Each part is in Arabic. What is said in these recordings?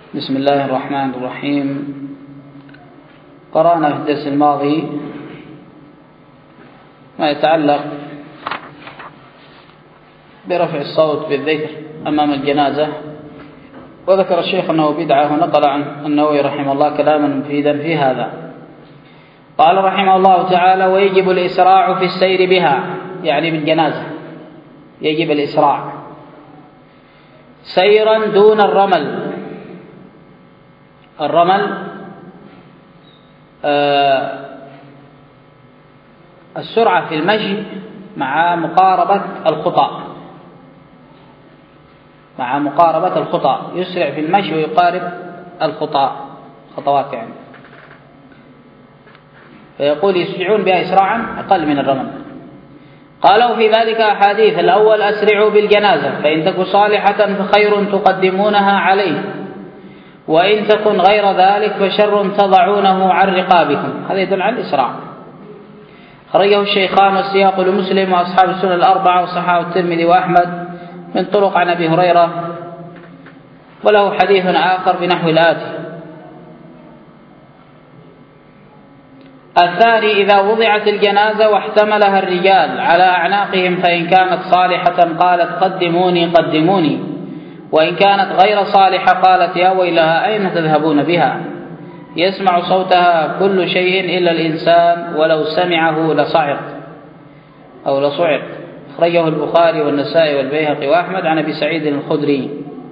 بسم الله الرحمن الرحيم. قرأنا في الدرس الماضي ما يتعلق برفع الصوت بالذكر أمام الجنازة، وذكر الشيخ أنه بدعة، ونقل عن النووي رحمه الله كلاما مفيدا في هذا. قال رحمه الله تعالى: ويجب الإسراع في السير بها، يعني بالجنازة يجب الإسراع سيرا دون الرمل. الرمل السرعة في المشي مع مقاربة الخطى، يسرع في المشي ويقارب خطوات يعني، فيقول يسرعون بها إسراعا أقل من الرمل. قالوا في ذلك أحاديث: الأول أسرعوا بالجنازة، فإن تكن صالحة فخير تقدمونها عليه، وإن تكن غير ذلك فشر تضعونه عن رقابكم. هذا يدل على الإسراع. خرجه الشيخان والسياق لمسلم وأصحاب السنن الأربعة، وصححه الترمذي وأحمد من طرق عن أبي هريرة، وله حديث آخر بنحو الآتي: الثاني إذا وضعت الجنازة واحتملها الرجال على أعناقهم، فإن كانت صالحة قالت قدموني قدموني، وإن كانت غير صالحة قالت يا ويلها أين تذهبون بها، يسمع صوتها كل شيء إلا الإنسان ولو سمعه لصعق. أخرجه البخاري والنسائي والبيهقي وأحمد عن أبي سعيد الخدري.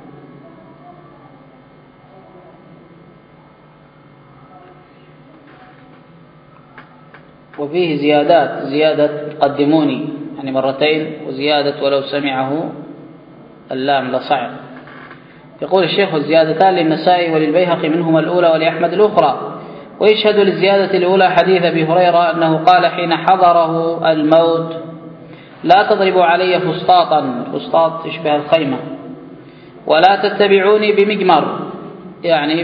وفيه زيادة قدموني يعني مرتين، وزيادة ولو سمعه اللام لصعق. يقول الشيخ: الزيادتان للنسائي وللبيهقي منهما الأولى ولأحمد الأخرى. ويشهد للزيادة الأولى حديث أبي هريرة أنه قال حين حضره الموت: لا تضربوا علي فسطاطا، فسطاط يشبه الخيمة، ولا تتبعوني بمجمر، يعني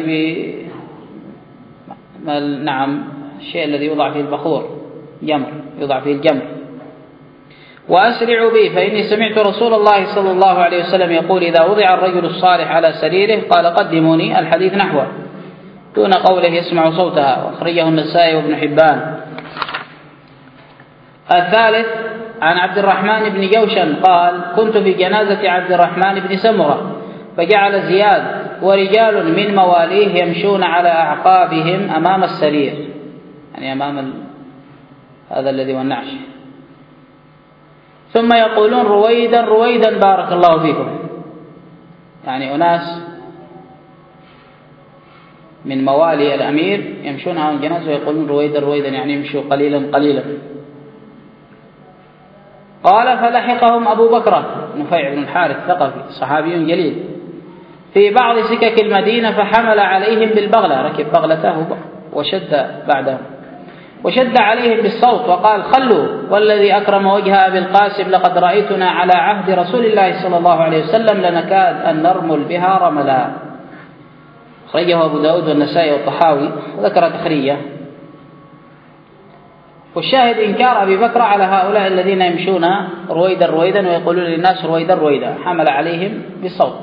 الشيء الذي يوضع فيه البخور، يوضع فيه الجمر، وأسرعوا بي، فإني سمعت رسول الله صلى الله عليه وسلم يقول: إذا وضع الرجل الصالح على سريره قال قدموني، الحديث نحوه دون قوله يسمع صوتها. وأخرجه النسائي وابن حبان. الثالث عن عبد الرحمن بن جوشن قال: كنت في جنازة عبد الرحمن بن سمرة، فجعل زياد ورجال من مواليه يمشون على أعقابهم أمام السرير، يعني أمام هذا الذي هو النعش، ثم يقولون رويدا رويدا بارك الله فيكم، يعني أناس من موالي الأمير يمشون على الجنازة ويقولون رويدا رويدا، يعني يمشوا قليلا قليلا. قال: فلحقهم أبو بكر نفيع بن الحارث ثقفي صحابي جليل في بعض سكك المدينة، فحمل عليهم بالبغلة، ركب بغلته وشد عليهم بالصوت وقال: خلوا والذي أكرم وجه أبي القاسم لقد رأيتنا على عهد رسول الله صلى الله عليه وسلم لنكاد أن نرمل بها رملا. خرجه أبو داود والنسائي والطحاوي وذكر تخريجه. والشاهد إنكار أبي بكر على هؤلاء الذين يمشون رويدا رويدا ويقولون للناس رويدا رويدا، حمل عليهم بالصوت.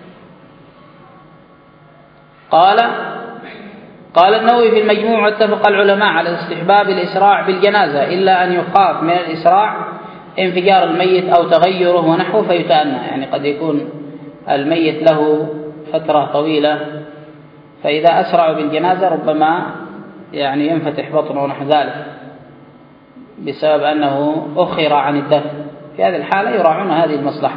قال النووي في المجموع: اتفق العلماء على استحباب الإسراع بالجنازة، إلا أن يخاف من الإسراع انفجار الميت أو تغيره ونحوه فيتأنى، يعني قد يكون الميت له فترة طويلة، فإذا أسرعوا بالجنازة ربما يعني ينفتح بطنه ونحو ذلك بسبب أنه أخر عن الدفن. في هذه الحالة يراعون هذه المصلحة.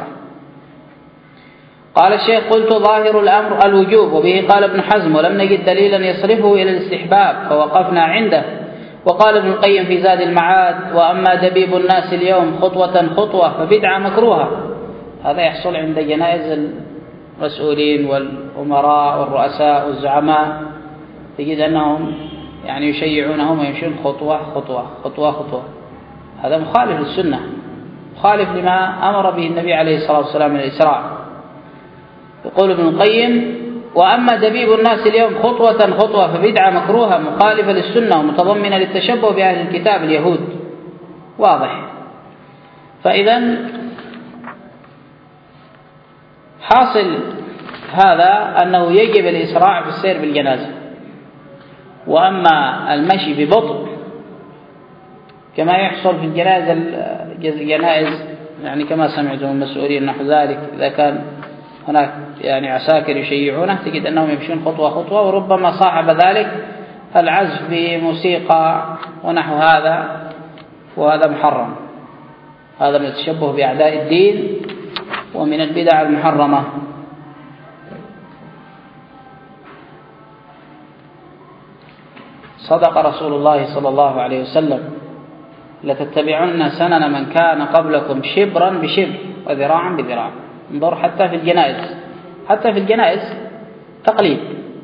قال الشيخ: قلت ظاهر الأمر الوجوب، وبه قال ابن حزم، ولم نجد دليلا يصرفه إلى الاستحباب فوقفنا عنده. وقال ابن القيم في زاد المعاد: وأما دبيب الناس اليوم خطوة خطوة فبدعة مكروهة. هذا يحصل عند جنائز المسؤولين والأمراء والرؤساء والزعماء، تجد أنهم يعني يشيعونهم ويمشون خطوة خطوة خطوة خطوة. هذا مخالف للسنة، مخالف لما أمر به النبي عليه الصلاة والسلام من الإسراع. يقول ابن القيم: وأما دبيب الناس اليوم خطوة خطوة فبدعة مكروهة مخالفة للسنة ومتضمنة للتشبه بأهل الكتاب اليهود. واضح. فإذا حاصل هذا أنه يجب الإسراع في السير بالجنازة. وأما المشي ببطء كما يحصل في الجنائز يعني كما سمعتم المسؤولين نحو ذلك، إذا كان هناك يعني عساكر يشيعونه تجد أنهم يمشون خطوة خطوة، وربما صاحب ذلك العزف بموسيقى ونحو هذا، وهذا محرم. هذا من التشبه بأعداء الدين ومن البدع المحرمة. صدق رسول الله صلى الله عليه وسلم: لتتبعن سنن من كان قبلكم شبرا بشبر وذراعا بذراع. انظر حتى في الجنائز، حتى في الجنائز تقليد،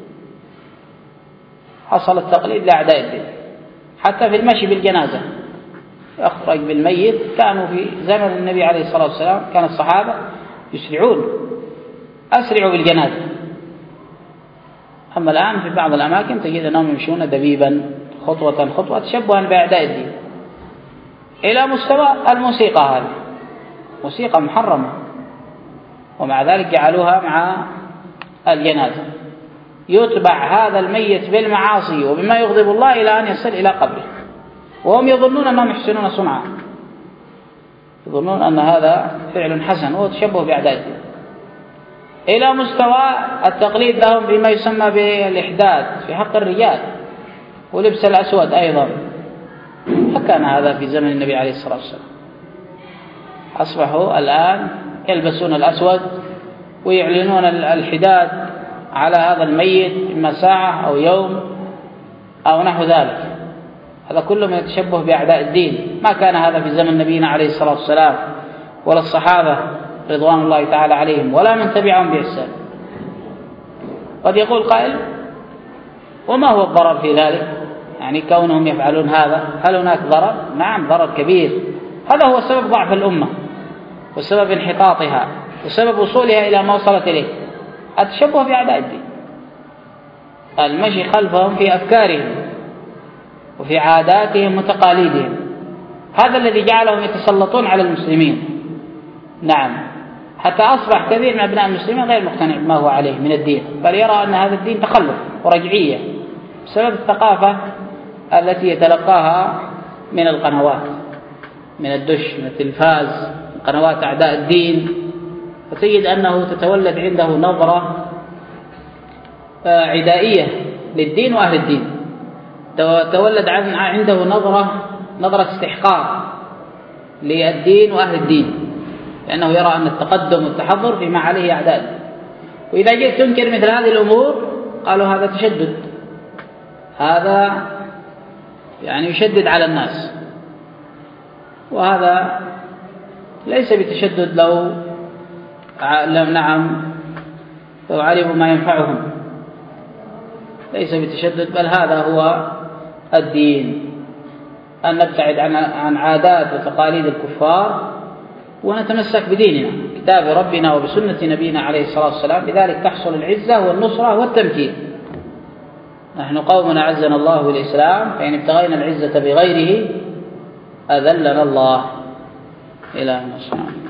حصل التقليد لأعداء الدين. حتى في المشي بالجنازة يخرج بالميت، كانوا في زمن النبي عليه الصلاة والسلام كان الصحابة يسرعون، أسرعوا بالجنازة. أما الآن في بعض الأماكن تجد أنهم يمشون دبيبا خطوة خطوة تشبها بأعداء الدين، إلى مستوى الموسيقى. هذه موسيقى محرمة، ومع ذلك جعلوها مع الجنازة. يتبع هذا الميت بالمعاصي وبما يغضب الله إلى أن يصل إلى قبره، وهم يظنون أنهم يحسنون صنعا، يظنون أن هذا فعل حسن، وهو تشبه بأعداء الدين، إلى مستوى التقليد لهم بما يسمى بالإحداث في حق الرجال، ولبس الأسود أيضا. فكان هذا في زمن النبي عليه الصلاة والسلام. أصبحوا الآن يلبسون الأسود ويعلنون الحداد على هذا الميت إما ساعة أو يوم أو نحو ذلك. هذا كله من التشبه بأعداء الدين. ما كان هذا في زمن نبينا عليه الصلاة والسلام ولا الصحابة رضوان الله تعالى عليهم ولا من تبعهم بإحسان. قد يقول قائل: وما هو الضرر في ذلك؟ يعني كونهم يفعلون هذا، هل هناك ضرر؟ نعم، ضرر كبير. هذا هو سبب ضعف الأمة وسبب انحطاطها وسبب وصولها إلى ما وصلت إليه، التشبه بأعداء الدين، المشي خلفهم في أفكارهم وفي عاداتهم وتقاليدهم. هذا الذي جعلهم يتسلطون على المسلمين. نعم، حتى أصبح كثير من أبناء المسلمين غير مقتنع بما هو عليه من الدين، بل يرى أن هذا الدين تخلف ورجعية بسبب الثقافة التي يتلقاها من القنوات، من الدش، من التلفاز، قنوات أعداء الدين. فتجد أنه تتولد عنده نظرة عدائية للدين وأهل الدين، تولد عنده نظرة استحقار للدين وأهل الدين، لأنه يرى أن التقدم والتحضر فيما عليه أعداء. وإذا جئت تنكر مثل هذه الأمور قالوا هذا تشدد، هذا يعني يشدد على الناس، وهذا ليس بتشدد لو علموا ما ينفعهم، ليس بتشدد، بل هذا هو الدين، أن نبتعد عن عادات وتقاليد الكفار ونتمسك بديننا، كتاب ربنا وبسنة نبينا عليه الصلاة والسلام. بذلك تحصل العزة والنصرة والتمكين. نحن قوم أعزنا الله بالإسلام، فإن ابتغينا العزة بغيره أذلنا الله. إلى المصنع.